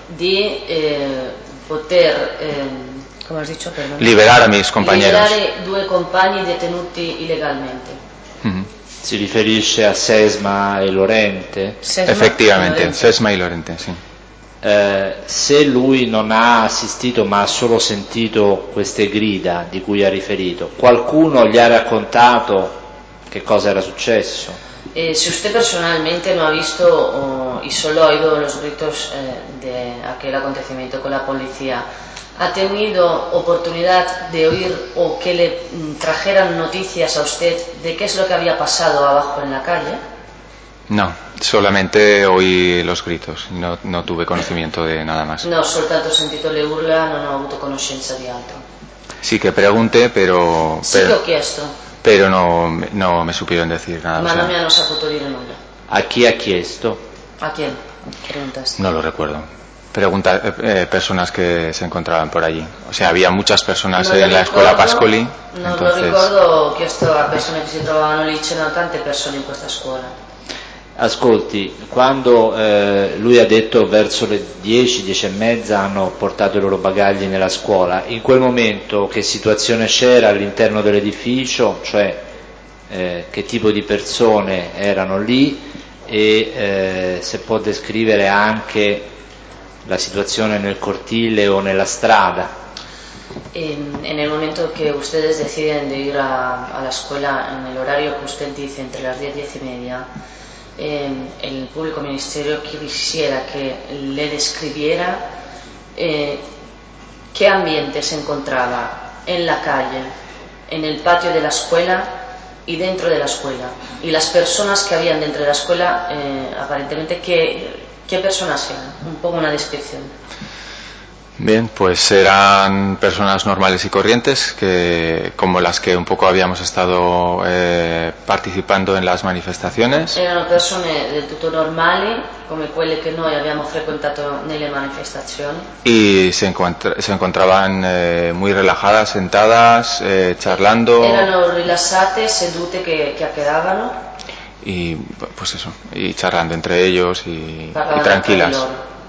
di poter come has dicho, liberare a mis compañeros. Liberare 2 compagni detenuti illegalmente. Si riferisce a Sesma e Lorente? Effettivamente, Sesma e Lorente, sì. Se lui non ha assistito ma ha solo sentito queste grida di cui ha riferito, qualcuno gli ha raccontato che cosa era successo? Si usted personalmente no ha visto y solo ha oído los gritos de aquel acontecimiento con la policía, ¿ha tenido oportunidad de oír o que le trajeran noticias a usted de qué es lo que había pasado abajo en la calle? No, solamente oí los gritos, no tuve conocimiento de nada más. No, soltanto ho sentito le urla, non ho avuto conoscenza di altro. Sí que pregunté, pero sì che ho chiesto. Pero no me supieron decir nada. Ma non mi hanno saputo dire nulla. ¿A chi ha chiesto? ¿A quién? Preguntaste. No lo recuerdo. Personas que se encontraban por allí. O sea, había muchas personas en la escuela Pascoli. Non lo ricordo, ho chiesto a persone che si trovavano lì, c'erano tante persone in questa scuola. Ascolti, quando lui ha detto verso le 10, 10 e mezza hanno portato i loro bagagli nella scuola, in quel momento che situazione c'era all'interno dell'edificio, cioè che tipo di persone erano lì e se può descrivere anche la situazione nel cortile o nella strada? En el momento que ustedes deciden de ir a la escuela en el horario que usted dice, entre las 10 y 10 y media, el público ministerio quisiera que le describiera qué ambiente se encontraba en la calle, en el patio de la escuela y dentro de la escuela, y las personas que habían dentro de la escuela, aparentemente qué personas eran, un poco una descripción. Bien, pues eran personas normales y corrientes, como las que un poco habíamos estado participando en las manifestaciones. Erano persone del tutto normali, come quelle che noi abbiamo frequentato nelle manifestazioni. Y se encontraban muy relajadas, sentadas, charlando. Erano rilassate, sedute che chiacchieravano. Y pues eso, y charlando entre ellos y tranquilas.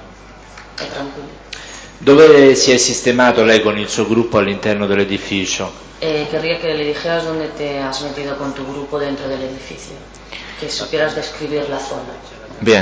Dove si è sistemato lei con il suo gruppo all'interno dell'edificio? Querría que le dijeras dónde te has metido con tu grupo dentro del edificio, que supieras describir la zona. Bien,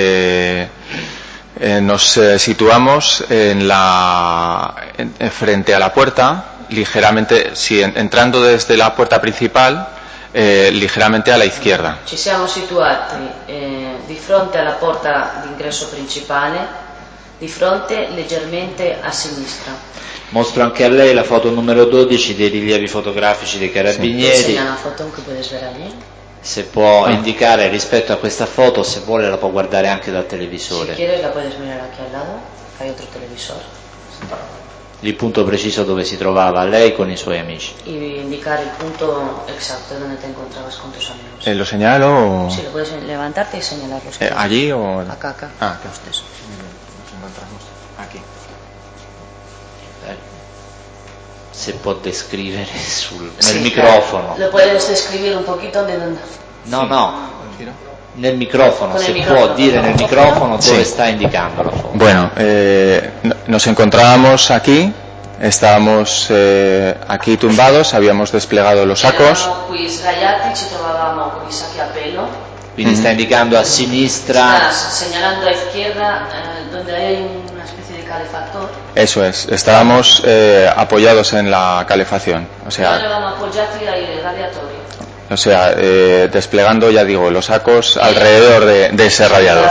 nos situamos frente a la puerta, ligeramente, entrando desde la puerta principal, ligeramente a la izquierda. Ci siamo situati di fronte alla porta d'ingresso principale, di fronte leggermente a sinistra. Mostro anche a lei la foto numero 12 dei rilievi fotografici dei carabinieri. Una foto che puoi vedere allí. Se può indicare rispetto a questa foto, se vuole la può guardare anche dal televisore. Si quieres la puedes mirar aquí al lado, hay otro televisor. Il punto preciso dove si trovava lei con i suoi amici. Y indicar el punto exacto donde te encontrabas con tus amigos. ¿Lo señalo? Sí, lo puedes levantarte y señalarlos. ¿Allí o...? Acá. Ah, acá. Nos encontramos aquí. Se può descrivere nel microfono. Lo puedes describir un poquito de dónde. No. Nel microfono, se può dire nel microfono dove sta indicando la foto. Bueno, nos encontrábamos aquí, estábamos aquí tumbados, habíamos desplegado los sacos. Qui sdraiati, ci trovavamo con i sacchi a pelo. Quindi sta indicando a sinistra. Está señalando a izquierda donde hay una especie de calefactor. Eso es, estábamos apoyados en la calefacción, o sea, desplegando, ya digo, los sacos alrededor de ese radiador.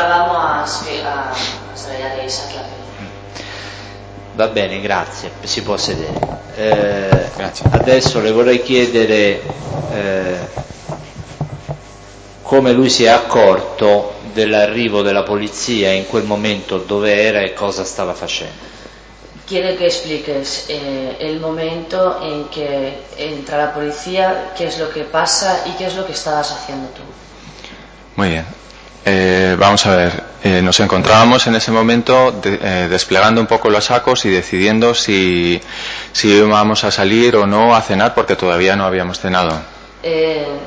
Va bene, grazie, si può sedere. Grazie. Adesso le vorrei chiedere come lui si è accorto dell'arrivo della polizia in quel momento, dove era e cosa stava facendo. Quiere que expliques el momento en que entra la policía, qué es lo que pasa y qué es lo que estabas haciendo tú. Muy bien. Vamos a ver, nos encontrábamos en ese momento desplegando un poco los sacos y decidiendo si íbamos a salir o no a cenar, porque todavía no habíamos cenado.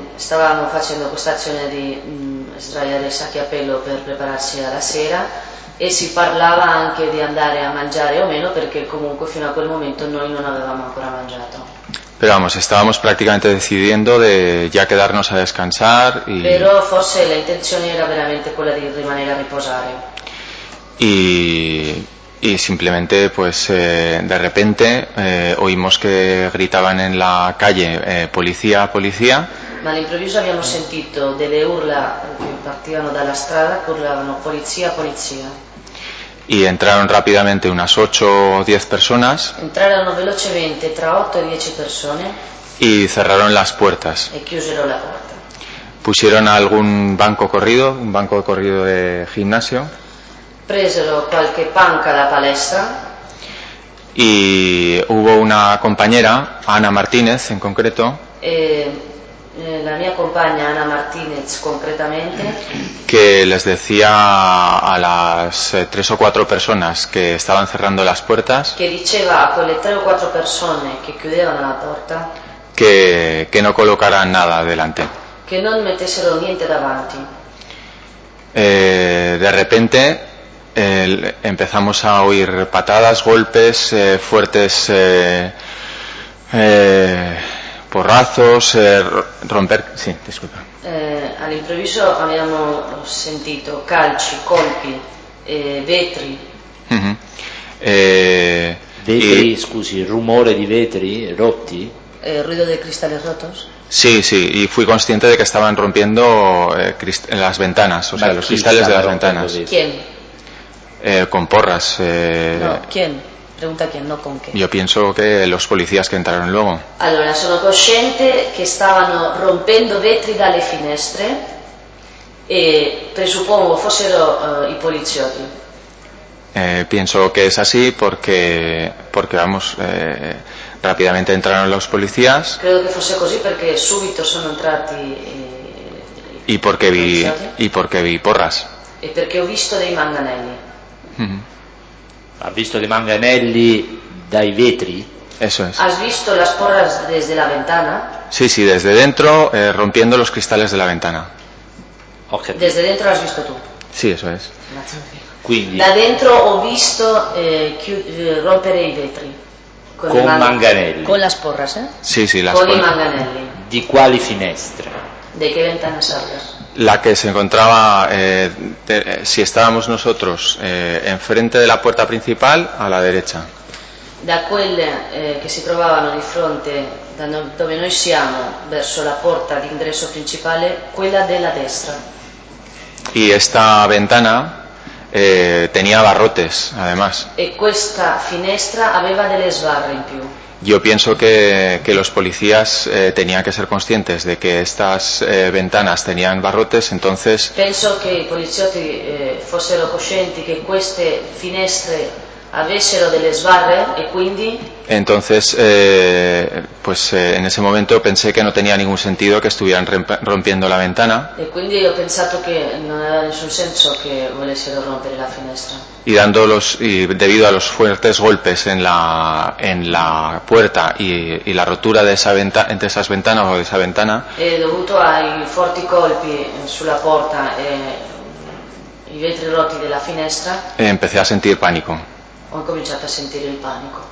Stavamo facendo questa azione di sdraiare i sacchi a pelo per prepararsi alla sera e si parlava anche di andare a mangiare o meno, perché comunque fino a quel momento noi non avevamo ancora mangiato. Pero vamos, estábamos prácticamente decidiendo de ya quedarnos a descansar Però forse l'intenzione era veramente quella di rimanere a riposare. Y simplemente pues de repente oímos que gritaban en la calle policía, policía. Ma all'improvviso abbiamo sentito delle urla che partivano dalla strada, che urlavano polizia, polizia. Y entraron rápidamente unas 8 o 10 personas. Entrarono velocemente tra 8 e 10 persone y cerraron las puertas. e chiusero la porta. Pusieron algún banco corrido, un banco corrido de gimnasio. Presero qualche panca da palestra. Y hubo una compañera, Ana Martínez en concreto, La mia compagna Ana Martinez concretamente, que les decía a las 3 o 4 personas que estaban cerrando las puertas che diceva a quelle 3 o 4 persone che chiudevano la porta que no colocaran nada delante. che non mettessero niente davanti. De repente empezamos a oír patadas, golpes, fuertes porrazos, romper... Sí, disculpa. All'improvviso abbiamo sentito calci, colpi, vetri. Uh-huh. Vetri, scusi, il rumore di vetri rotti? Ruido de cristales rotos. Sí, y fui consciente de que estaban rompiendo las ventanas, o sea, los cristales de las ventanas. ¿Quién? Con porras. No, ¿quién? Pregunta quién, no con qué. Yo pienso que los policías que entraron luego. Allora, sono cosciente che stavano rompendo vetri dalle finestre e presuppongo fossero i poliziotti. Pienso que es así porque vamos, rápidamente entraron los policías. Credo che fosse così perché subito sono entrati y porque vi porras. E perché ho visto dei manganelli. Uh-huh. Ha visto dei manganelli dai vetri? Eso es. ¿Has visto las porras desde la ventana? Sí, desde dentro, rompiendo los cristales de la ventana. Okay. Desde dentro l'has visto tu? Sí, eso es. Quindi, da dentro ho visto rompere i vetri con manganelli. Con las porras, Sí, las con i manganelli. Di quali finestre? ¿De qué ventanas hablas? La que se encontraba, si estábamos nosotros enfrente de la puerta principal, a la derecha. Da quelle che si trovavano di fronte da dove noi siamo verso la porta d'ingresso principale, quella della destra. Y esta ventana tenía barrotes, además. E questa finestra aveva delle sbarre in più. Yo pienso que los policías tenían que ser conscientes de que estas ventanas tenían barrotes, entonces... Penso che i poliziotti fossero coscienti che queste finestre avessero delle sbarre e quindi... Entonces, en ese momento pensé que no tenía ningún sentido que estuvieran rompiendo la ventana. E quindi ho pensato che non aveva nessun senso che volessero rompere la finestra. Y debido a los fuertes golpes en la puerta y la rotura de entre esas ventanas o de esa ventana. E dovuto ai forti colpi sulla porta e i vetri rotti della finestra. Empecé a sentir pánico. Ho cominciato a sentire il panico.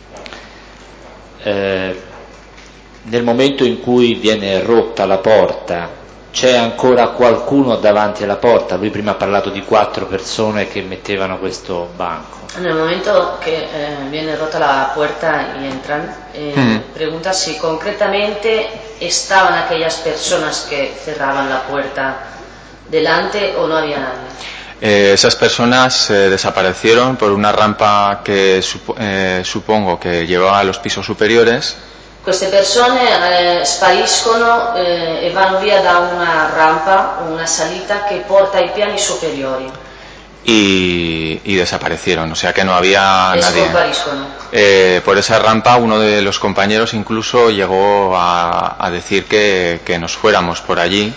Nel momento in cui viene rotta la porta, c'è ancora qualcuno davanti alla porta? Lui prima ha parlato di 4 persone che mettevano questo banco. Nel momento che viene rotta la puerta y entran, pregunta si concretamente estaban aquellas personas que cerraban la puerta delante o no había nadie. Esas personas desaparecieron por una rampa que supongo que llevaba a los pisos superiores. Queste persone spariscono e vanno via da una rampa, una salita che porta ai piani superiori. Y desaparecieron, o sea que no había nadie. Por esa rampa uno de los compañeros incluso llegó a decir que nos fuéramos por allí.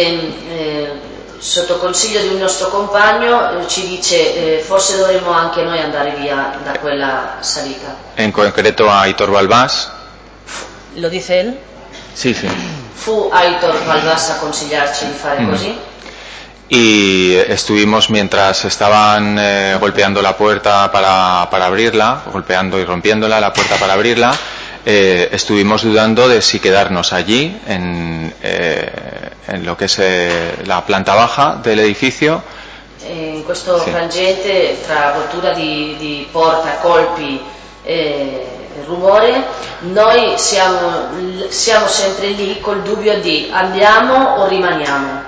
Sotto consiglio di un nostro compagno ci dice forse dovremmo anche noi andare via da quella salita. En concreto a Aitor Balbás. ¿Lo dice él? Sí. Fu Aitor Balbás a consigliarci di fare così. y estuvimos, mientras estaban golpeando la puerta para abrirla, golpeando y rompiéndola la puerta para abrirla, estuvimos dudando de si quedarnos allí en lo que es la planta baja del edificio. In questo frangente tra rottura di porta, colpi, rumore, noi siamo sempre lì col dubbio di andiamo o rimaniamo.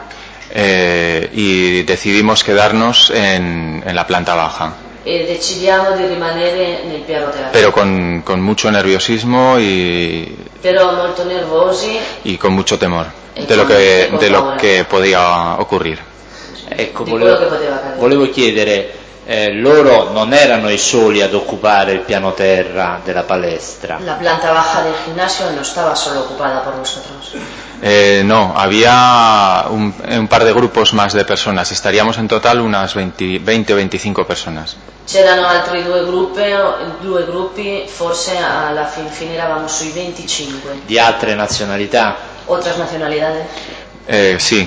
Y decidimos quedarnos en la planta baja. E decidiamo di rimanere nel piano terra. Pero con mucho nerviosismo Però molto nervosi y con mucho temor de lo que podía ocurrir. Ecco, volevo chiedere, loro non erano i soli ad occupare il piano terra della palestra. La planta baja del gimnasio no estaba solo ocupada por vosotros. No, había un par de grupos más de personas. Estaríamos en total unas 20 o 25 personas. C'erano altri due gruppi, forse alla fine eravamo sui 25. Di altre nazionalità? Otras nacionalidades? Sì.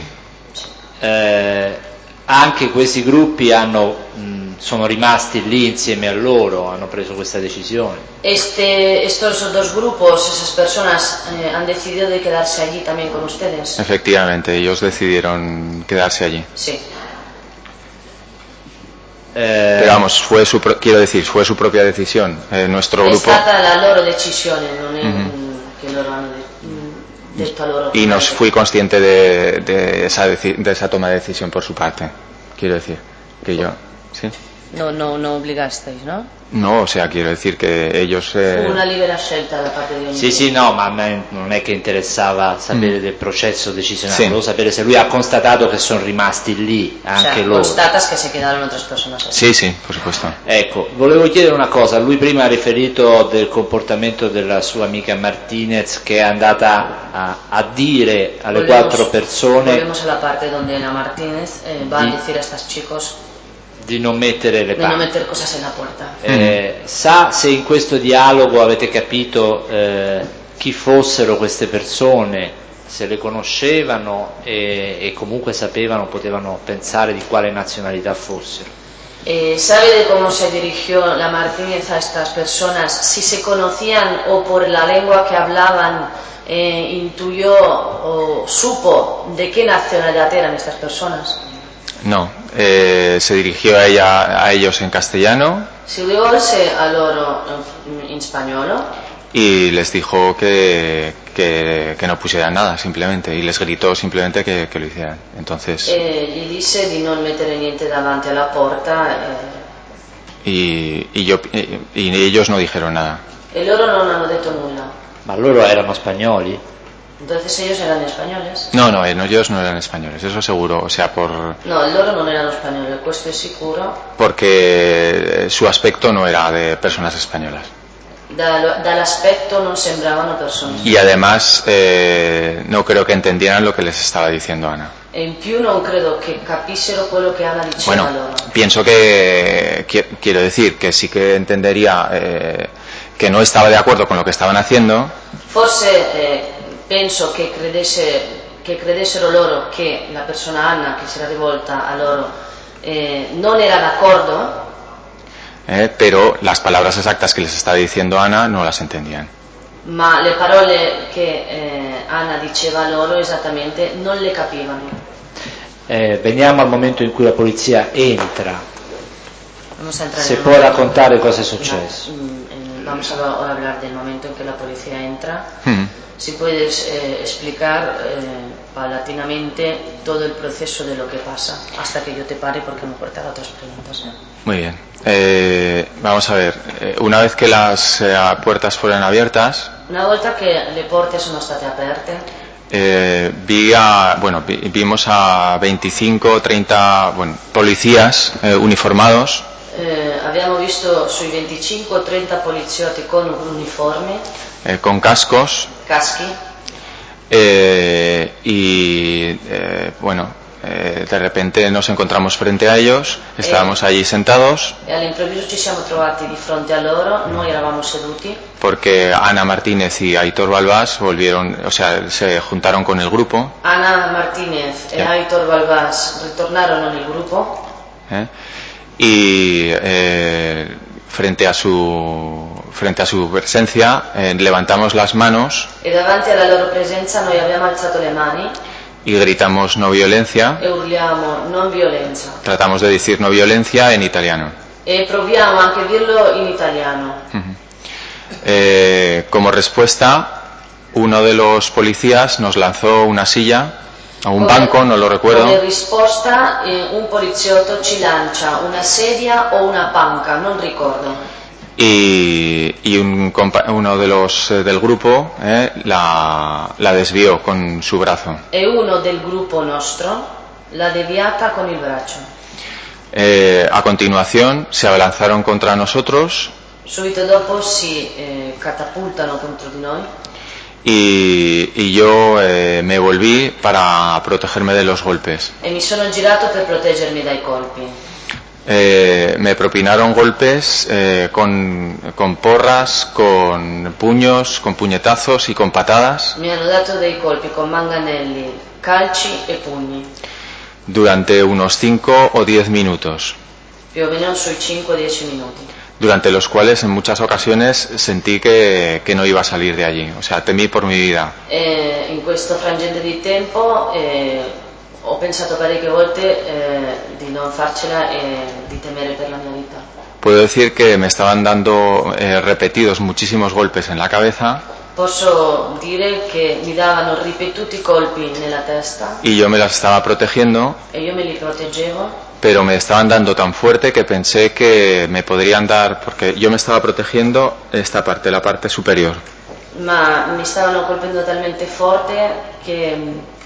Anche questi gruppi sono rimasti lì insieme a loro, hanno preso questa decisione. Estos dos grupos, esas personas, han decidido de quedarse allí también con ustedes. Efectivamente, ellos decidieron quedarse allí. Sí. Pero vamos, fue su propia decisión. Nuestro grupo. È stata la loro decisione, non è che loro hanno detto a loro. Y nos fui consciente de esa toma de decisión por su parte. Quiero decir que yo, ¿sí? No obligasteis, ¿no? No, o sea, quiero decir que ellos... Fu una libera scelta da parte di ognuno. Sì, no, ma a me non è che interessava sapere del processo decisionale, Sì. volevo sapere se lui ha constatato che sono rimasti lì anche loro. Constatas que se quedaron otras personas. Sì, por supuesto. Ecco, volevo chiedere una cosa, lui prima ha riferito del comportamento della sua amica Martinez che è andata a dire alle quattro persone... Volvemos a la parte donde la Martínez va a decir a estos chicos di non mettere le no meter cosas en la puerta. Sa se in questo dialogo avete capito chi fossero queste persone, se le conoscevano e comunque potevano pensare di quale nazionalità fossero? ¿Sabe de cómo se dirigió la Martínez a estas personas? Si se conocían o por la lengua que hablaban intuyó o supo de qué nacionalidad eran estas personas? No, se dirigió a ellos en castellano. Si rivolse a loro in spagnolo. Y les dijo que no pusieran nada, simplemente, y les gritó simplemente que lo hicieran. Entonces. Gli disse di non mettere niente davanti alla porta. Y ellos no dijeron nada. E loro non hanno detto nulla. Ma loro erano spagnoli? Entonces ellos eran españoles. No, ellos no eran españoles, eso seguro, o sea, No, loro non erano spagnoli, questo è sicuro. Porque su aspecto no era de personas españolas. Dall'aspetto non sembravano persone. Y además no creo que entendieran lo que les estaba diciendo Ana. E in più non credo che capissero quello che Ana diceva loro. Pienso que quiero decir que sí que entendería que no estaba de acuerdo con lo que estaban haciendo. Forse penso che credessero loro che la persona Anna che si era rivolta a loro non era d'accordo. Pero las palabras exactas que les estaba diciendo Ana no las entendían. Ma le parole che Anna diceva loro esattamente non le capivano. Veniamo al momento in cui la polizia entra. Se può raccontare cosa è successo. Vamos a hablar del momento en que la policía entra. Si puedes explicar paulatinamente todo el proceso de lo que pasa hasta que yo te pare porque me te haga otras preguntas. Muy bien. Vamos a ver. Una vez que las puertas fueron abiertas. Una volta che le porte sono state aperte. Vimos a 25 o 30 policías uniformados. Abbiamo visto sui 25 o 30 poliziotti con uniformi. Con caschi. de repente nos encontramos frente a ellos, estábamos allí sentados. E all'improvviso ci siamo trovati di fronte a loro, noi eravamo seduti. Porque Ana Martínez y Aitor Balbás se juntaron con el grupo. Ana Martínez e Aitor Balbás ritornarono nel gruppo. Y frente a su presencia levantamos las manos. E davanti alla loro presenza noi abbiamo alzato le mani. Y gritamos no violencia. E urliamo non violenza. Tratamos de decir no violencia en italiano. E proviamo anche a dirlo in italiano. Como respuesta, uno de los policías nos lanzó una silla o un banco, no lo recuerdo. Come risposta, un poliziotto ci lancia una sedia o una panca, non ricordo. Y uno de los del grupo la desvió con su brazo. E uno del gruppo nostro l'ha deviata con il braccio. A continuación se abalanzaron contra nosotros. Subito dopo si catapultano contro di noi. Y yo me volví para protegerme de los golpes. E mi sono girato per proteggermi dai colpi. Me propinaron golpes con porras, con puños, con puñetazos y con patadas. Mi hanno dato dei colpi con manganelli, calci e pugni. Durante unos 5 o 10 minutos. Più o meno sui 5 o 10 minuti. Durante los cuales en muchas ocasiones sentí que no iba a salir de allí, o sea, temí por mi vida. In questo frangente di tempo ho pensato parecchie volte di non farcela e di temere per la mia vita. Puedo decir que me estaban dando repetidos muchísimos golpes en la cabeza. Posso dire che mi davano ripetuti colpi nella testa. Y yo me las estaba protegiendo. E io me li proteggevo. Pero me estaban dando tan fuerte que pensé que me podrían dar, porque yo me estaba protegiendo esta parte, la parte superior. Ma mi stavano colpendo talmente forte che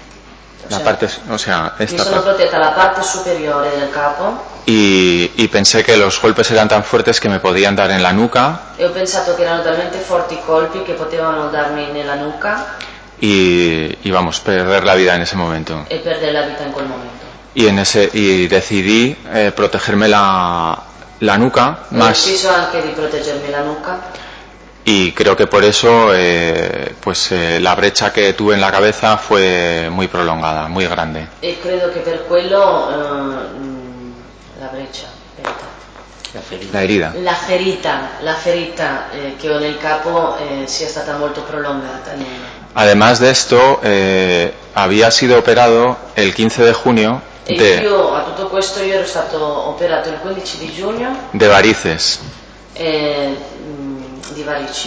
mi sono protetta la parte superiore del capo. Y pensé que los golpes eran tan fuertes que me podían dar en la nuca. E ho pensato che erano talmente forti i colpi che potevano darmi nella nuca. Y vamos, perder la vida en ese momento. E perdere la vita in quel momento. Y decidí protegerme la nuca más. Deciso anche di proteggermi la nuca. Y creo que por eso la brecha que tuve en la cabeza fue muy prolongada, muy grande. E credo che per quello la breccia, la ferita che ho nel capo sia stata molto prolungata. Además de esto, había sido operado el 15 de junio a tutto questo io ero stato operato il 15 di giugno de varices. Di varici.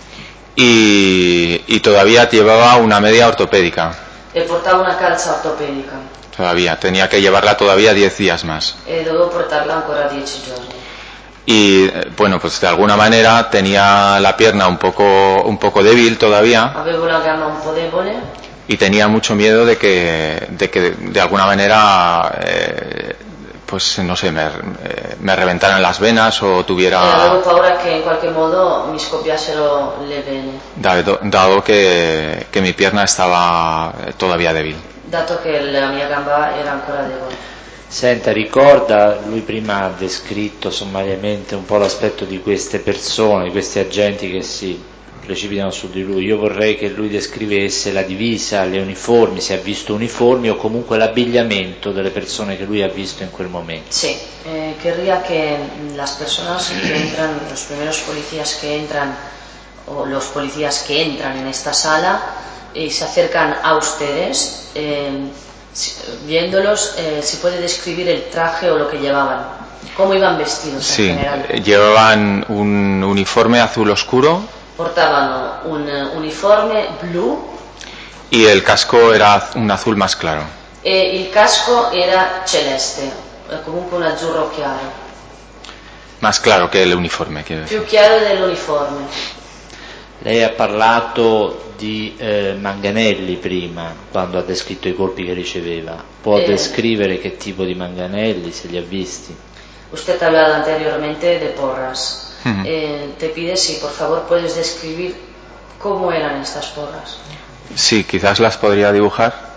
Y todavía llevaba una media ortopédica. E portavo una calza ortopedica. Todavía, tenía que llevarla todavía 10 días más. E dovevo portarla ancora 10 giorni. Y bueno, pues de alguna manera tenía la pierna un poco débil todavía. Avevo la gamba un po' debole. Y tenía mucho miedo de que de alguna manera pues no sé, me reventaran las venas o tuviera. Avevo paura che in qualche modo mi scoppiassero le vene. Dado que mi pierna estaba todavía débil. Dato che la mia gamba era ancora debole. Senta, ricorda, lui prima ha descritto sommariamente un po' l'aspetto di queste persone, di questi agenti che si precipitano su di lui. Io vorrei che lui descrivesse la divisa, le uniformi, se ha visto uniformi o comunque l'abbigliamento delle persone che lui ha visto in quel momento. Sí, querría que las personas que entran, los primeros policías que entran o los policías que entran en esta sala y se acercan a ustedes, viéndolos, si puede describir el traje o lo que llevaban, cómo iban vestidos en general. Sí, llevaban un uniforme azul oscuro. Portavano un uniforme blu. Y el casco era un azul más claro. E il casco era celeste, comunque un azzurro chiaro. Más claro che l'uniforme, quiero decir. Più chiaro dell'uniforme. Lei ha parlato di manganelli prima, quando ha descritto i colpi che riceveva. Può descrivere che tipo di manganelli, se li ha visti? Usted ha hablado anteriormente de porras. Te pide si por favor puedes describir cómo eran estas porras. Sí, quizás las podría dibujar.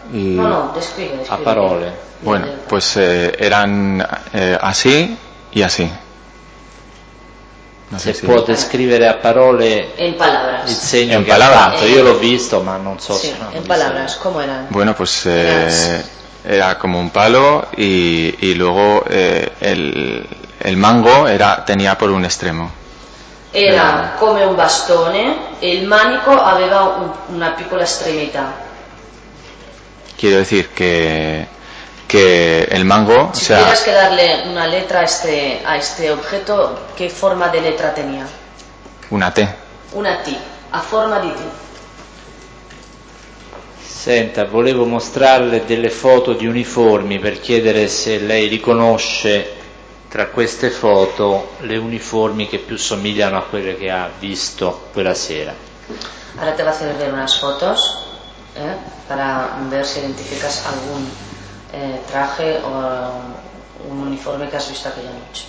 No, describe. A parole. Bueno, pues eran así y así. No se può descrivere a parole il segno che ha fatto. Io l'ho visto, ma non so se en palabras, ¿cómo eran? Bueno, pues era como un palo y luego el mango tenía por un extremo. Era come un bastone e il manico aveva una piccola estremità. Quiero decir que el mango, si tuvieras que darle una letra a este objeto, ¿qué forma de letra tenía? Una T. Una T, a forma di T. Senta, volevo mostrarle delle foto di uniformi per chiedere se lei riconosce tra queste foto le uniformi che più somigliano a quelle che ha visto quella sera. Ahora te va a hacer ver unas fotos para ver si identificas algún traje o un uniforme que has visto aquella noche.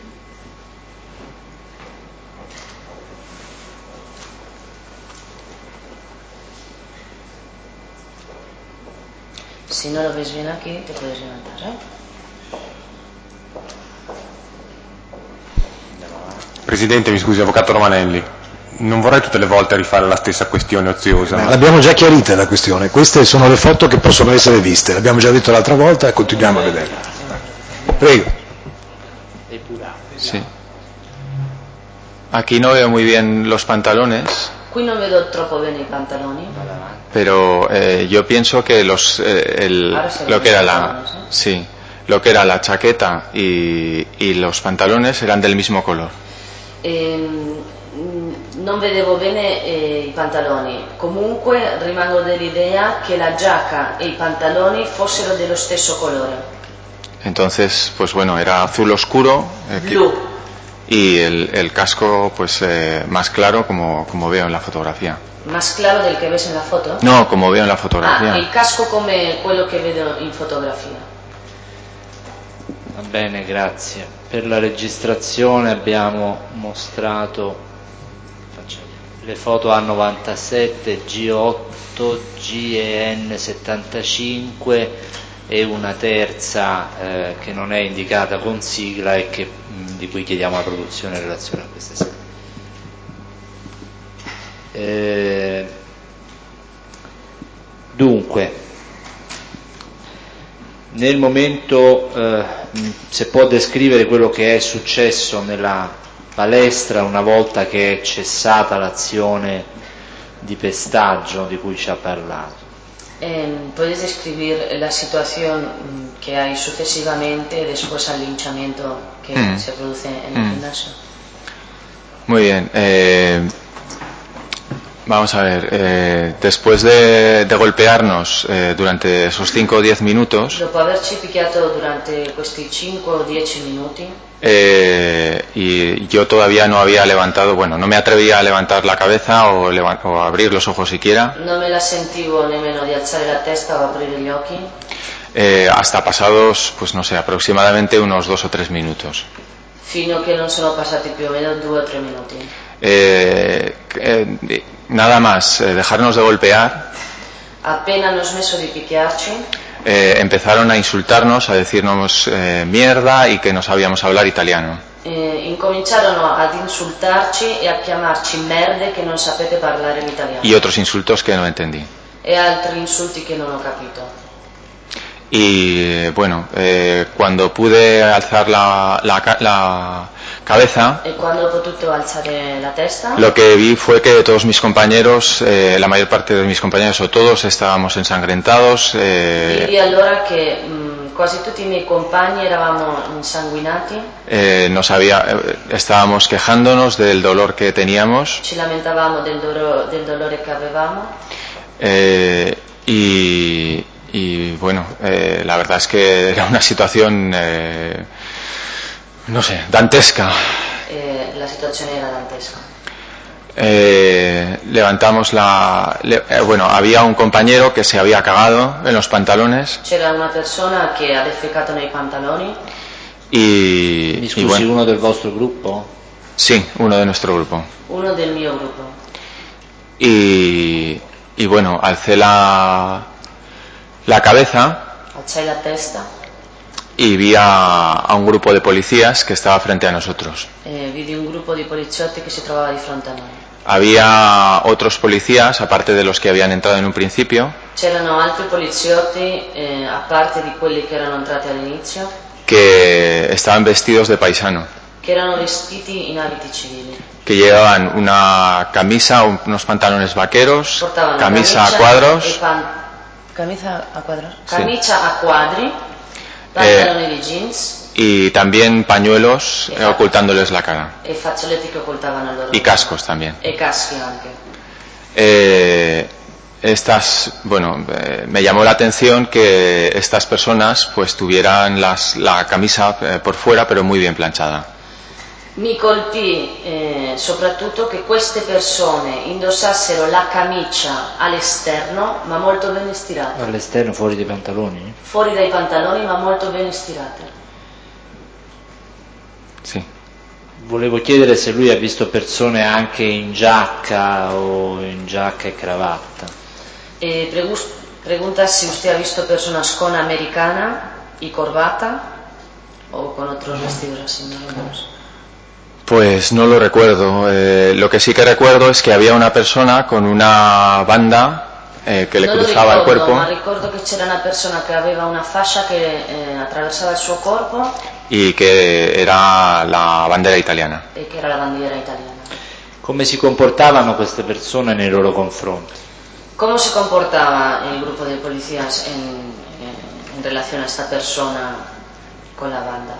Si no lo ves bien aquí, te puedes levantar, Presidente, mi scusi, avvocato Romanelli. Non vorrei tutte le volte rifare la stessa questione oziosa. L'abbiamo già chiarita la questione, queste sono le foto che possono essere viste, l'abbiamo già detto l'altra volta e continuiamo a vederle. Prego. Sí. Aquí no veo muy bien los pantalones. Qui non vedo troppo bene i pantaloni. Pero yo pienso que lo que era la chaqueta y los pantalones eran del mismo color. Non vedevo bene i pantaloni, comunque rimango dell'idea che la giacca e i pantaloni fossero dello stesso colore. Entonces, pues bueno, era azul oscuro y el casco pues más claro como veo en la fotografia. Más claro del que ves en la foto? No, como veo en la fotografia. Il casco come quello che vedo in fotografia. Va bene, grazie. Per la registrazione abbiamo mostrato le foto A97, G8, GEN75 e una terza che non è indicata con sigla e di cui chiediamo la produzione in relazione a queste sette. Dunque, nel momento, se può descrivere quello che è successo nella palestra una volta che è cessata l'azione di pestaggio di cui ci ha parlato. ¿Puedes describir la situación que hay sucesivamente después al linchamiento que se produce en el gimnasio? Muy bien. Vamos a ver, después de golpearnos durante esos 5 o 10 minutos, dopo averci picchiato durante questi 5 o 10 minuti, y yo todavía no había levantado, bueno, no me atrevía a levantar la cabeza o abrir los ojos siquiera. Non me la sentivo nemmeno di alzare la testa o aprire gli occhi. Hasta pasados, pues no sé, aproximadamente unos 2 o 3 minutos. Fino che non sono passati più o meno 2 o 3 minuti. Nada más dejarnos de golpear, appena hanno smesso di picchiarci, empezaron a insultarnos, a decirnos mierda y que no sabíamos hablar italiano. Incominciarono ad insultarci e a chiamarci merde che non sapete parlare l'italiano. Y otros insultos que no entendí. E altri insulti che non ho capito. Y bueno, cuando pude alzar la cabeza, quando ho potuto alzare la testa, lo que vi fue que todos mis compañeros, la mayor parte de mis compañeros o todos estábamos ensangrentados. Vidi allora che quasi tutti i miei compagni eravamo insanguinati. Estábamos quejándonos del dolor que teníamos. Ci lamentavamo del dolore che avevamo. Y bueno, la verdad es que era una situación, no sé, dantesca. La situazione era dantesca. Levantamos bueno, había un compañero que se había cagado en los pantalones. C'era una persona che ha defecato nei pantaloni. Mi scusi, bueno, uno del vostro gruppo? Sí, uno de nuestro grupo. Uno del mio gruppo. Y bueno, alcé la la cabeza alzai la testa y vi a un grupo de policías que estaba frente a nosotros. e vidi un gruppo di poliziotti che si trovava di fronte a noi. Había otros policías, aparte de los que habían entrado en un principio, C'erano altri poliziotti, a parte di quelli che erano entrati all'inizio, que estaban vestidos de paisano, che erano vestiti in abiti civili. que llevaban una camisa, unos pantalones vaqueros, Portavano camisa a camicia cuadros, e camicia a quadros? Sì. Camicia a quadri, pantaloni di jeans y también pañuelos ocultándoles la cara, e fazzoletti che occultavano il loro y cascos también. e caschi anche. Me llamó la atención que estas personas pues tuvieran la camisa por fuera pero muy bien planchada. Mi colpì soprattutto che queste persone indossassero la camicia all'esterno ma molto ben stirate. All'esterno, fuori dai pantaloni? Fuori dai pantaloni ma molto ben stirate. Sì. Volevo chiedere se lui ha visto persone anche in giacca o in giacca e cravatta. Pregunta si usted ha visto personas con americana y corbata o con otros vestidos así, más o menos. Pues no lo recuerdo. Lo que sí que recuerdo es que había una persona con una banda che le cruzava il corpo. Ma ricordo che c'era una persona che aveva una fascia che attraversava il suo corpo y que era la bandera italiana. e che era la bandiera italiana. Come si comportavano queste persone nei loro confronti? ¿Cómo se comportaba el grupo de policías en relación a esta persona con la banda?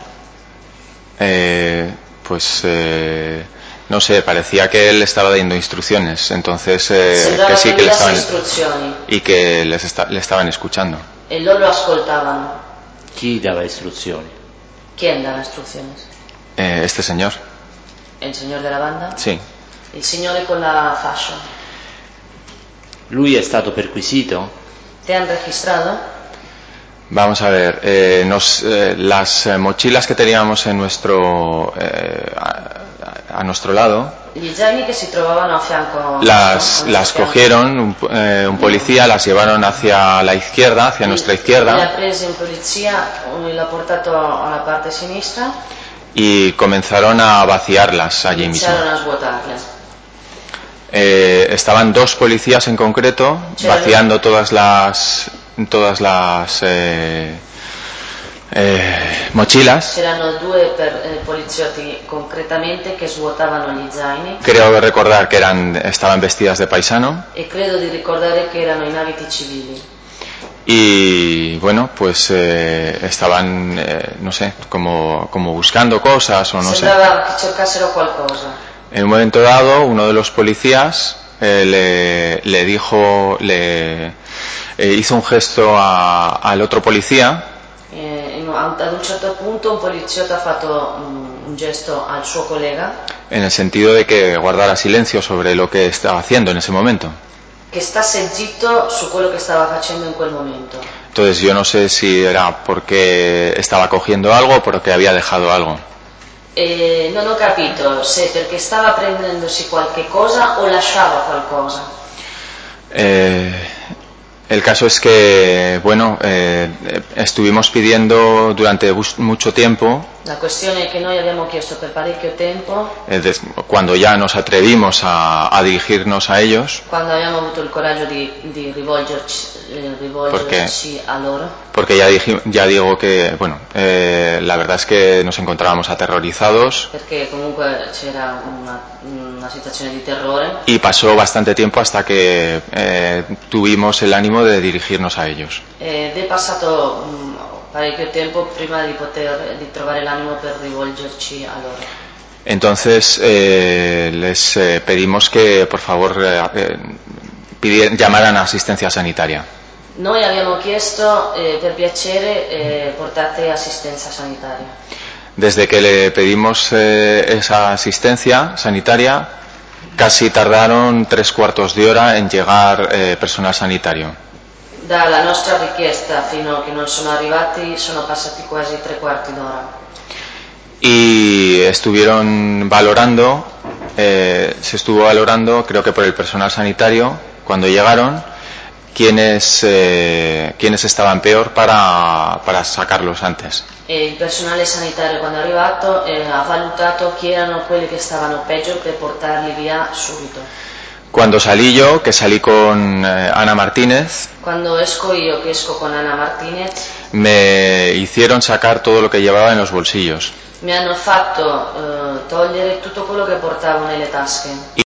No sé, parecía que él estaba dando instrucciones, entonces que sí que le estaban y que le estaban escuchando. E loro lo ascoltavano. Chi dava istruzioni? ¿Quién daba instrucciones? Este señor. ¿El señor de la banda? Sí. Il signore con la fascia. Lui è stato perquisito? ¿Te han registrado? Vamos a ver, las mochilas que teníamos en a nuestro lado, Gli zaini che si trovavano a fianco las cogieron un policía, las llevaron hacia la izquierda, hacia nuestra izquierda. Le ha preso un policía, l'ha portato alla parte sinistra y comenzaron a vaciarlas allí mismo. a svuotarle. Estaban dos policías en concreto vaciando todas las mochilas. C'erano due poliziotti concretamente che svuotavano gli zaini. Creo recordar que estaban vestidas de paisano. E credo di ricordare che erano in abiti civili. Y bueno, pues estaban, no sé, como buscando cosas o no sé. Sembrava che cercassero qualcosa. En un momento dado, uno de los policías hizo un gesto al otro policía. Ad un certo punto un poliziotto ha fatto un gesto al suo collega. En el sentido de que guardara silencio sobre lo que estaba haciendo en ese momento. Che stasse zitto su quello che stava facendo in quel momento. Entonces yo no sé si era porque estaba cogiendo algo o porque había dejado algo. Non ho capito se perché stava prendendosi qualche cosa o lasciava qualcosa. El caso es que, bueno, estuvimos pidiendo durante mucho tiempo. La questione è che noi abbiamo chiesto per parecchio tempo. Cuando ya nos atrevimos a dirigirnos a ellos. Quando abbiamo avuto il coraggio di rivolgerci a loro. Porque ya digo que, bueno, la verdad es que nos encontrábamos aterrorizados. Perché comunque c'era una situazione di terrore. Y pasó bastante tiempo hasta que tuvimos el ánimo de dirigirnos a ellos. Ed è passato parecchio tempo prima di trovare l'animo per rivolgerci a loro. Entonces les pedimos que por favor llamaran a asistencia sanitaria. Noi abbiamo chiesto per piacere portate assistenza sanitaria. Desde que le pedimos esa asistencia sanitaria casi tardaron 3/4 de hora en llegar personal sanitario. Dalla nostra richiesta fino a che non sono arrivati sono passati quasi 3/4 d'ora. Y estuvieron valorando, se estuvo valorando, creo que por el personal sanitario, cuando llegaron, quiénes estaban peor para sacarlos antes. E il personale sanitario, quando è arrivato, ha valutato chi erano quelli che stavano peggio per portarli via subito. Cuando salí yo, que salí con Ana Martínez, Quando esco io, che esco con Ana Martinez, me hicieron sacar todo lo que llevaba en los bolsillos. mi hanno fatto togliere tutto quello che portavo nelle tasche.